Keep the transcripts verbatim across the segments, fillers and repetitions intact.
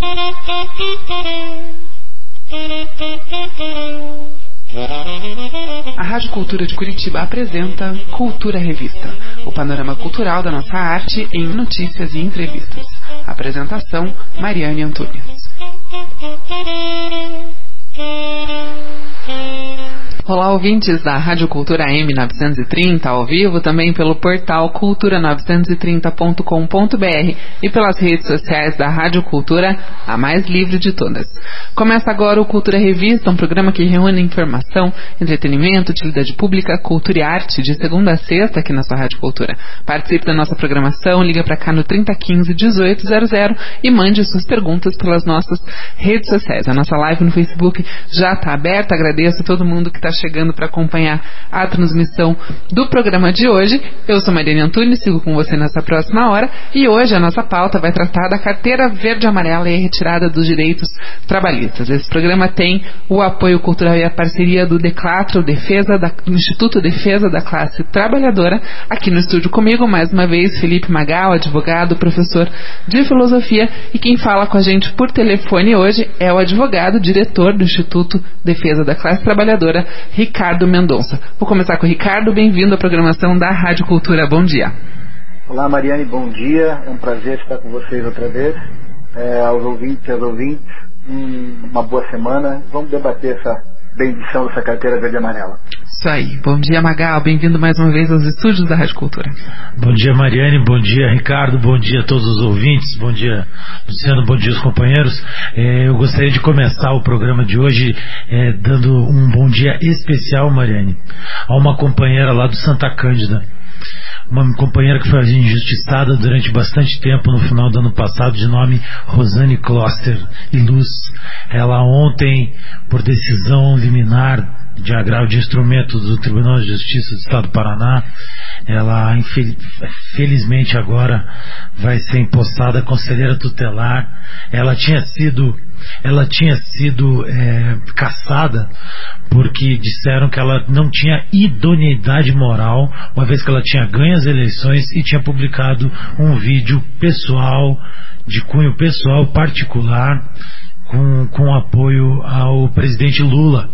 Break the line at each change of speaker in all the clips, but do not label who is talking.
A Rádio Cultura de Curitiba apresenta Cultura Revista, o panorama cultural da nossa arte em notícias e entrevistas. Apresentação, Mariane Antunes. Olá, ouvintes da Rádio Cultura A M novecentos e trinta, ao vivo também pelo portal cultura novecentos e trinta ponto com ponto b r e pelas redes sociais da Rádio Cultura, a mais livre de todas. Começa agora o Cultura Revista, um programa que reúne informação, entretenimento, utilidade pública, cultura e arte, de segunda a sexta aqui na sua Rádio Cultura. Participe da nossa programação, liga para cá no trinta, quinze, dezoito zero zero e mande suas perguntas pelas nossas redes sociais. A nossa live no Facebook já está aberta, agradeço a todo mundo que está chegando para acompanhar a transmissão do programa de hoje. Eu sou Mariane Antunes, sigo com você nessa próxima hora e hoje a nossa pauta vai tratar da carteira verde e amarela e a retirada dos direitos trabalhistas. Esse programa tem o apoio cultural e a parceria do Declatro, Defesa da, do Instituto Defesa da Classe Trabalhadora. Aqui no estúdio comigo, mais uma vez, Felipe Magal, advogado, professor de filosofia, e quem fala com a gente por telefone hoje é o advogado, diretor do Instituto Defesa da Classe Trabalhadora, Ricardo Mendonça. Vou começar com o Ricardo. Bem-vindo à programação da Rádio Cultura. Bom dia.
Olá, Mariane, bom dia. É um prazer estar com vocês outra vez. É, aos ouvintes e aos ouvintes, hum, uma boa semana. Vamos debater essa bendição dessa carteira verde e amarela.
Isso aí. Bom dia, Magal. Bem-vindo mais uma vez aos estúdios da Rádio Cultura.
Bom dia, Mariane. Bom dia, Ricardo. Bom dia a todos os ouvintes. Bom dia, Luciano. Bom dia, os companheiros. É, eu gostaria de começar o programa de hoje é, dando um bom dia especial, Mariane, a uma companheira lá do Santa Cândida. Uma companheira que foi injustiçada durante bastante tempo no final do ano passado, de nome Rosane Kloster e Luz. Ela ontem, por decisão liminar de agravo de instrumento do Tribunal de Justiça do Estado do Paraná, ela infelizmente agora vai ser empossada conselheira tutelar. Ela tinha sido ela tinha sido é, cassada porque disseram que ela não tinha idoneidade moral, uma vez que ela tinha ganho as eleições e tinha publicado um vídeo pessoal, de cunho pessoal particular, com, com apoio ao presidente Lula.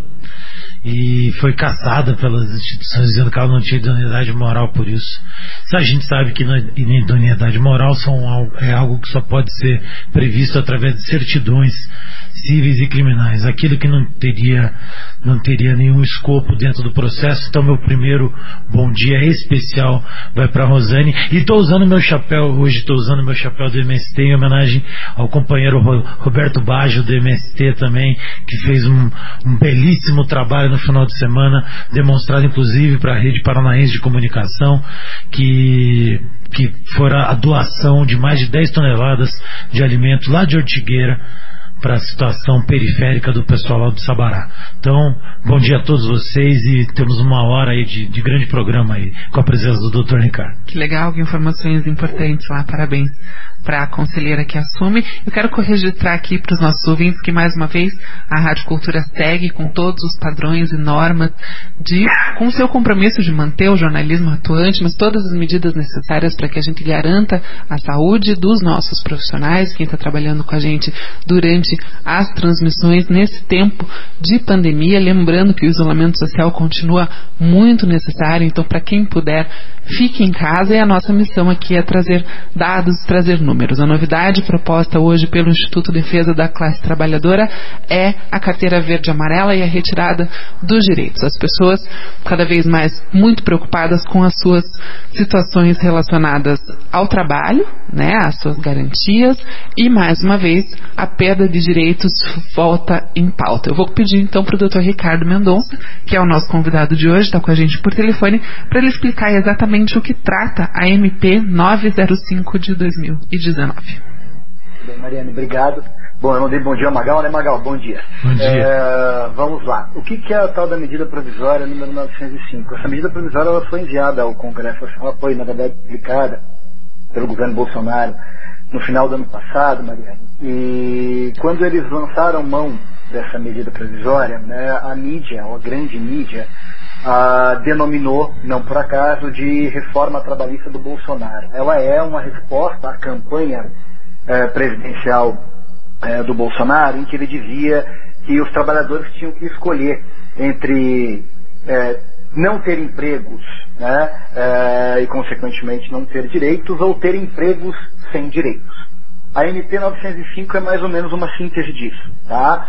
E foi cassada pelas instituições dizendo que ela não tinha idoneidade moral por isso. A gente sabe que idoneidade moral são, é algo que só pode ser previsto através de certidões cíveis e criminais, aquilo que não teria, não teria nenhum escopo dentro do processo. Então meu primeiro bom dia especial vai para a Rosane, e estou usando meu chapéu hoje, estou usando meu chapéu do M S T em homenagem ao companheiro Roberto Baggio do M S T também, que fez um, um belíssimo trabalho no final de semana, demonstrado inclusive para a Rede Paranaense de Comunicação, que, que fora a doação de mais de dez toneladas de alimento lá de Ortigueira para a situação periférica do pessoal lá do Sabará. Então, bom dia a todos vocês, e temos uma hora aí de, de grande programa aí, com a presença do doutor Ricardo.
Que legal, que informações importantes lá, parabéns para a conselheira que assume. Eu quero registrar aqui para os nossos ouvintes que, mais uma vez, a Rádio Cultura segue com todos os padrões e normas, de, com o seu compromisso de manter o jornalismo atuante, mas todas as medidas necessárias para que a gente garanta a saúde dos nossos profissionais, quem está trabalhando com a gente durante as transmissões nesse tempo de pandemia. Lembrando que o isolamento social continua muito necessário, então para quem puder, fique em casa, e a nossa missão aqui é trazer dados, trazer números. A novidade proposta hoje pelo Instituto Defesa da Classe Trabalhadora é a carteira verde e amarela e a retirada dos direitos. As pessoas cada vez mais muito preocupadas com as suas situações relacionadas ao trabalho, né, as suas garantias, e mais uma vez a perda de direitos volta em pauta. Eu vou pedir então para o doutor Ricardo Mendonça, que é o nosso convidado de hoje, está com a gente por telefone, para ele explicar exatamente o que trata a M P novecentos e cinco de dois mil e dezenove.
Bem, Mariane, obrigado. Bom, eu não dei bom dia ao Magal, né, Magal? Bom dia.
Bom dia.
É, vamos lá. O que, que é a tal da medida provisória número novecentos e cinco? Essa medida provisória ela foi enviada ao Congresso, ela foi, na verdade, publicada pelo governo Bolsonaro no final do ano passado, Mariane. E quando eles lançaram mão dessa medida provisória, né, a mídia, a grande mídia, a denominou, não por acaso, de reforma trabalhista do Bolsonaro. Ela é uma resposta à campanha eh, presidencial é, do Bolsonaro, em que ele dizia que os trabalhadores tinham que escolher entre é, não ter empregos, né, é, e consequentemente não ter direitos, ou ter empregos sem direitos. A M P novecentos e cinco é mais ou menos uma síntese disso, tá?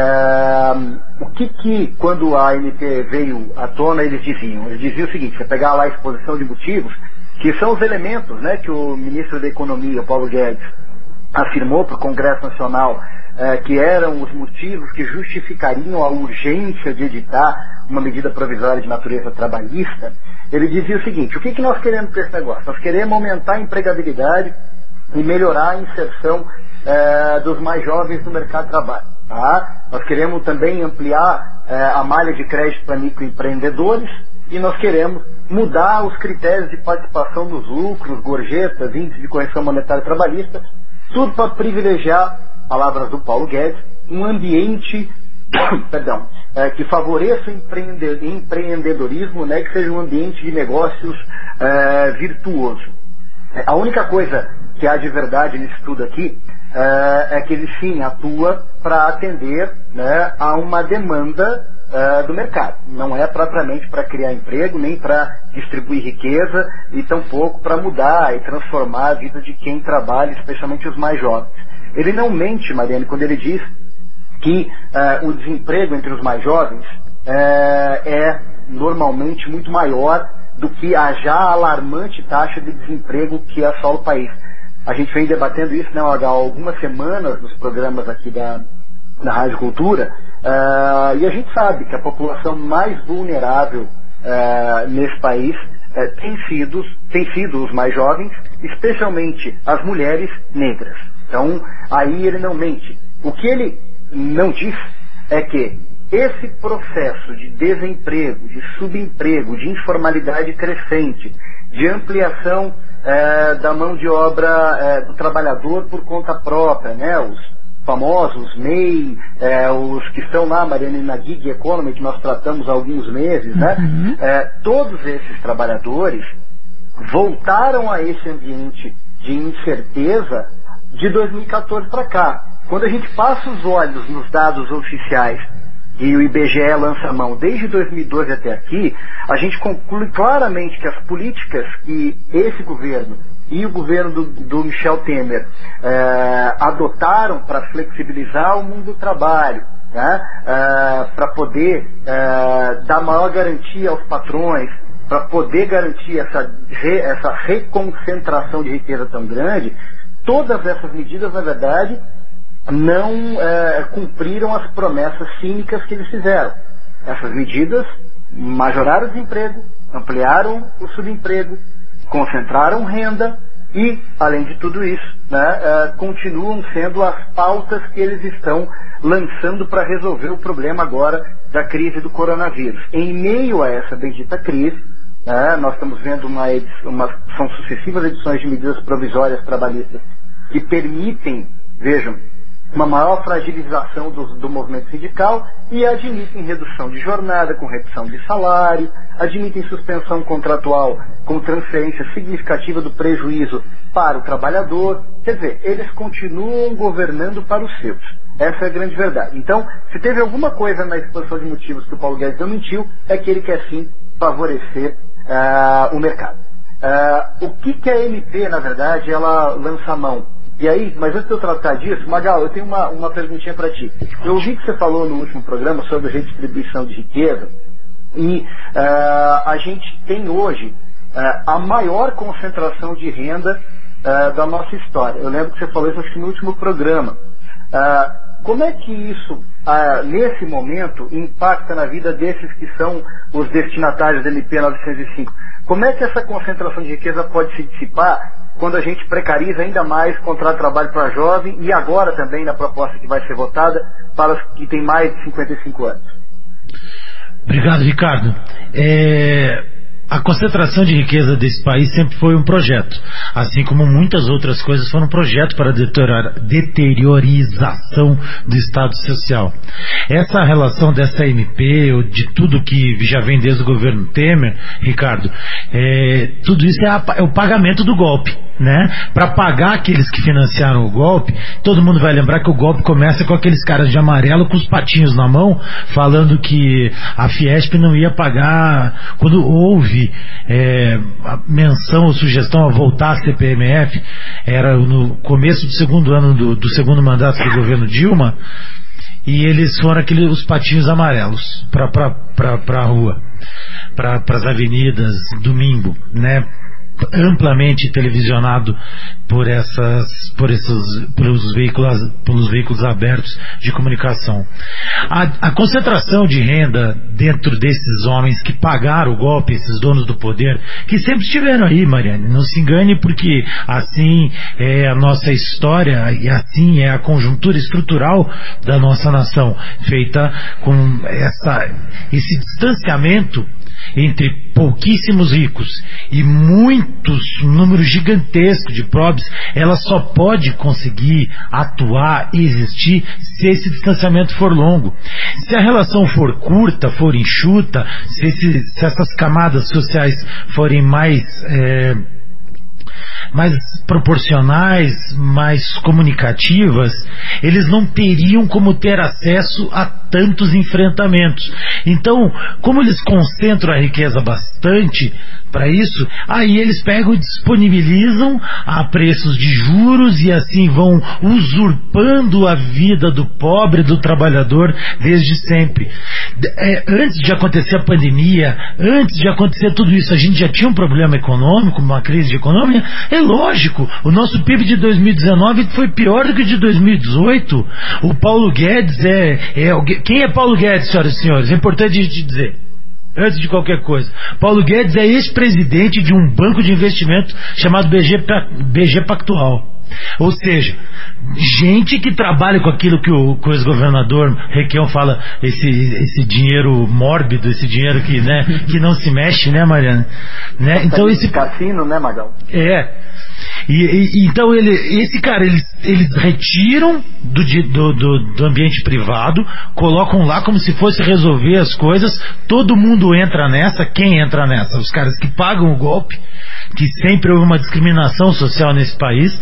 É, o que que, quando a M P veio à tona, eles diziam? Eles diziam o seguinte: você pegar lá a exposição de motivos, que são os elementos, né, que o ministro da Economia, Paulo Guedes, afirmou para o Congresso Nacional, é, que eram os motivos que justificariam a urgência de editar uma medida provisória de natureza trabalhista. Ele dizia o seguinte: o que que nós queremos com esse negócio? Nós queremos aumentar a empregabilidade e melhorar a inserção é, dos mais jovens no mercado de trabalho. Tá? Nós queremos também ampliar é, a malha de crédito para microempreendedores, e nós queremos mudar os critérios de participação nos lucros, gorjetas, índice de correção monetária trabalhista, tudo para privilegiar, palavras do Paulo Guedes, um ambiente perdão, é, que favoreça o empreende, empreendedorismo, né, que seja um ambiente de negócios é, virtuoso. A única coisa que há de verdade nesse estudo aqui é, é que ele sim atua para atender, né, a uma demanda é, do mercado. Não é propriamente para criar emprego, nem para distribuir riqueza, e tampouco para mudar e transformar a vida de quem trabalha, especialmente os mais jovens. Ele não mente, Mariane, quando ele diz que é, o desemprego entre os mais jovens é, é normalmente muito maior do que a já alarmante taxa de desemprego que assola o país. A gente vem debatendo isso, né, há algumas semanas nos programas aqui da, da Rádio Cultura, uh, e a gente sabe que a população mais vulnerável uh, nesse país uh, tem, sido, tem sido os mais jovens, especialmente as mulheres negras. Então, aí ele não mente. O que ele não diz é que esse processo de desemprego, de subemprego, de informalidade crescente, de ampliação é, da mão de obra é, do trabalhador por conta própria, né, os famosos M E I, é, os que estão lá, Mariana, na Gig Economy, que nós tratamos há alguns meses, né, uhum. é, todos esses trabalhadores voltaram a esse ambiente de incerteza de dois mil e quatorze para cá. Quando a gente passa os olhos nos dados oficiais e o I B G E lança a mão desde dois mil e doze até aqui, a gente conclui claramente que as políticas que esse governo e o governo do, do Michel Temer é, adotaram para flexibilizar o mundo do trabalho, né, é, para poder é, dar maior garantia aos patrões, para poder garantir essa, re, essa reconcentração de riqueza tão grande, todas essas medidas, na verdade, não é, cumpriram as promessas cínicas que eles fizeram. Essas medidas majoraram o desemprego, ampliaram o subemprego, concentraram renda e, além de tudo isso, né, é, continuam sendo as pautas que eles estão lançando para resolver o problema agora da crise do coronavírus. Em meio a essa bendita crise, né, nós estamos vendo uma, uma, são sucessivas edições de medidas provisórias trabalhistas que permitem, vejam, uma maior fragilização do, do movimento sindical e admitem redução de jornada com redução de salário, admitem suspensão contratual com transferência significativa do prejuízo para o trabalhador. Quer dizer, eles continuam governando para os seus. Essa é a grande verdade. Então, se teve alguma coisa na exposição de motivos que o Paulo Guedes não mentiu, é que ele quer sim favorecer uh, o mercado. Uh, o que, que a M P, na verdade, ela lança a mão? E aí, mas antes de eu tratar disso, Magal, eu tenho uma, uma perguntinha para ti. Eu ouvi que você falou no último programa sobre redistribuição de riqueza, e uh, a gente tem hoje uh, a maior concentração de renda uh, da nossa história. Eu lembro que você falou isso acho que no último programa. Uh, como é que isso, uh, nesse momento, impacta na vida desses que são os destinatários da M P novecentos e cinco? Como é que essa concentração de riqueza pode se dissipar quando a gente precariza ainda mais contrato de trabalho para jovem e agora também na proposta que vai ser votada para os que têm mais de cinquenta e cinco anos?
Obrigado, Ricardo. É, a concentração de riqueza desse país sempre foi um projeto, assim como muitas outras coisas foram um projeto para a deteriorização do Estado Social. Essa relação dessa M P, ou de tudo que já vem desde o governo Temer, Ricardo, é, tudo isso é, a, é o pagamento do golpe, né? Para pagar aqueles que financiaram o golpe. Todo mundo vai lembrar que o golpe começa com aqueles caras de amarelo com os patinhos na mão, falando que a Fiesp não ia pagar. Quando houve É, a menção ou sugestão a voltar à C P M F, era no começo do segundo ano do, do segundo mandato do governo Dilma, e eles foram aqueles, os patinhos amarelos para a rua, para as avenidas, domingo, né? Amplamente televisionado por essas, por esses, pelos veículos, pelos veículos abertos de comunicação. A, a concentração de renda dentro desses homens que pagaram o golpe, esses donos do poder, que sempre estiveram aí, Mariane, não se engane, porque assim é a nossa história e assim é a conjuntura estrutural da nossa nação, feita com essa, esse distanciamento entre pouquíssimos ricos e muitos números gigantescos de pobres. Ela só pode conseguir atuar e existir se esse distanciamento for longo. Se a relação for curta, for enxuta, se, esse, se essas camadas sociais forem mais é, mais proporcionais, mais comunicativas, eles não teriam como ter acesso a tantos enfrentamentos. Então, como eles concentram a riqueza bastante para isso, aí eles pegam e disponibilizam a preços de juros e assim vão usurpando a vida do pobre, do trabalhador desde sempre. É, antes de acontecer a pandemia, antes de acontecer tudo isso, a gente já tinha um problema econômico, uma crise econômica. É lógico, o nosso P I B de dois mil e dezenove foi pior do que o de dois mil e dezoito. O Paulo Guedes é, é... Quem é Paulo Guedes, senhoras e senhores? É importante te dizer, antes de qualquer coisa. Paulo Guedes é ex-presidente de um banco de investimento chamado B G, B G Pactual. Ou seja, gente que trabalha com aquilo que o, que o ex-governador Requião fala, esse, esse dinheiro mórbido, esse dinheiro que, né, que não se mexe, né, Mariana? Né? Então esse
cassino, né, Magal?
É. E, e, então ele, esse cara, eles, eles retiram do, do, do, do ambiente privado, colocam lá como se fosse resolver as coisas. Todo mundo entra nessa. Quem entra nessa? Os caras que pagam o golpe, que sempre houve uma discriminação social nesse país.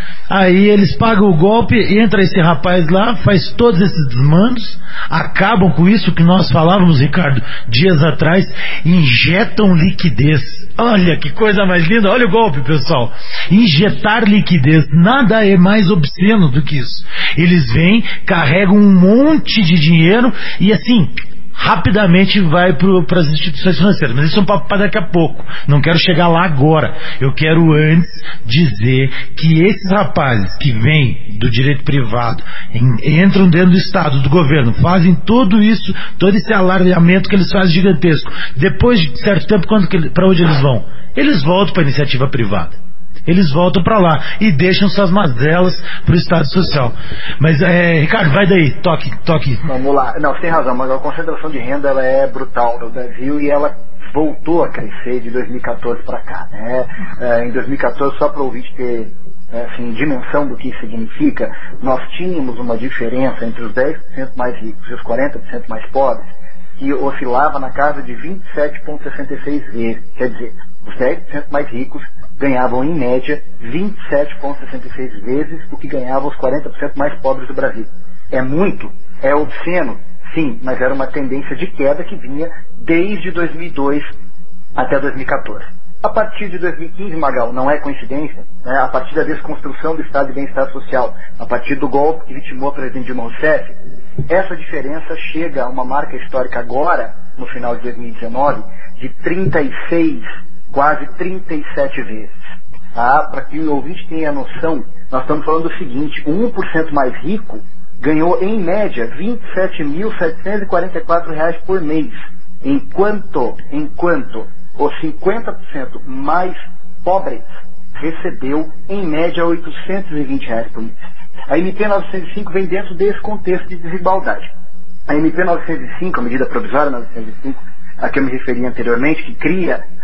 Aí eles pagam o golpe, entra esse rapaz lá, faz todos esses desmandos, acabam com isso que nós falávamos, Ricardo, dias atrás, injetam liquidez. Olha que coisa mais linda, olha o golpe, pessoal. Injetar liquidez, nada é mais obsceno do que isso. Eles vêm, carregam um monte de dinheiro e assim, rapidamente vai para as instituições financeiras. Mas isso é um papo para daqui a pouco. Não quero chegar lá agora. Eu quero antes dizer que esses rapazes que vêm do direito privado, em, entram dentro do Estado, do governo, fazem tudo isso, todo esse alardeamento que eles fazem gigantesco. Depois de certo tempo, para onde eles vão? Eles voltam para a iniciativa privada. Eles voltam para lá e deixam suas mazelas para o Estado Social. Mas, é, Ricardo, vai daí, toque, toque.
Vamos lá. Não, você tem razão, mas a concentração de renda ela é brutal no Brasil e ela voltou a crescer de dois mil e quatorze para cá. Né? É, em dois mil e quatorze, só para o ouvinte ter assim, dimensão do que isso significa, nós tínhamos uma diferença entre os dez por cento mais ricos e os quarenta por cento mais pobres que oscilava na casa de vinte e sete vírgula sessenta e seis vezes. Quer dizer, os dez por cento mais ricos ganhavam em média vinte e sete vírgula sessenta e seis vezes o que ganhavam os quarenta por cento mais pobres do Brasil. É muito? É obsceno? Sim, mas era uma tendência de queda que vinha desde dois mil e dois até dois mil e quatorze. A partir de dois mil e quinze, Magal, não é coincidência, né? A partir da desconstrução do Estado de Bem-Estar Social, a partir do golpe que vitimou o presidente Dilma Rousseff, essa diferença chega a uma marca histórica agora, no final de dois mil e dezenove, de trinta e seis, quase trinta e sete vezes. Ah, para que o ouvinte tenha noção, nós estamos falando do seguinte, o um por cento mais rico ganhou em média vinte e sete mil setecentos e quarenta e quatro reais por mês, enquanto, enquanto os cinquenta por cento mais pobres recebeu em média oitocentos e vinte reais por mês. A M P novecentos e cinco vem dentro desse contexto de desigualdade. A M P novecentos e cinco, a medida provisória novecentos e cinco, a que eu me referi anteriormente, que cria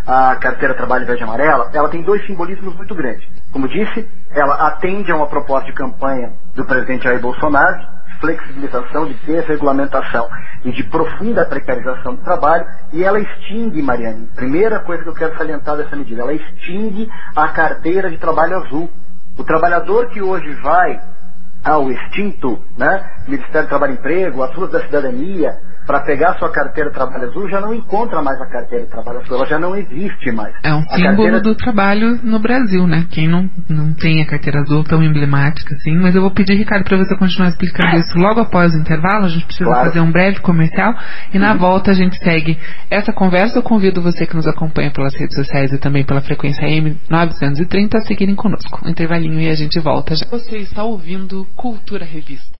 a carteira Trabalho Verde e Amarela, ela tem dois simbolismos muito grandes. Como disse, ela atende a uma proposta de campanha do presidente Jair Bolsonaro, de flexibilização, de desregulamentação e de profunda precarização do trabalho, e ela extingue, Mariane, primeira coisa que eu quero salientar dessa medida, ela extingue a carteira de trabalho azul. O trabalhador que hoje vai ao extinto, né, Ministério do Trabalho e Emprego, as ruas da cidadania, para pegar sua carteira de trabalho azul, já não encontra mais a carteira de trabalho azul, ela já não existe mais.
É um
a
símbolo
carteira...
do trabalho no Brasil, né? Quem não, não tem a carteira azul tão emblemática assim, mas eu vou pedir, Ricardo, para você continuar explicando isso logo após o intervalo. A gente precisa claro. fazer um breve comercial e na uhum. volta a gente segue essa conversa. Eu convido você que nos acompanha pelas redes sociais e também pela frequência A M novecentos e trinta a seguirem conosco. Um intervalinho e a gente volta já. Você está ouvindo Cultura Revista.